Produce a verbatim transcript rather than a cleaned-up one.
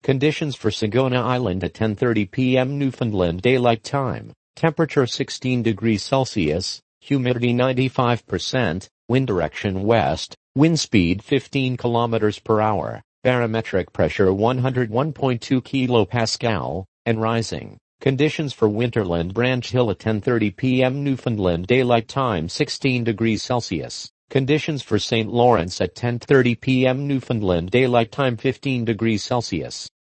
Conditions for Sagona Island at ten thirty p m Newfoundland Daylight Time. Temperature sixteen degrees Celsius, humidity ninety-five percent, wind direction west, wind speed fifteen kilometers per hour, barometric pressure one hundred one point two kilopascal, and rising. Conditions for Winterland Branch Hill at ten thirty p m Newfoundland Daylight Time sixteen degrees Celsius. Conditions for Saint Lawrence at ten thirty p m Newfoundland Daylight Time fifteen degrees Celsius.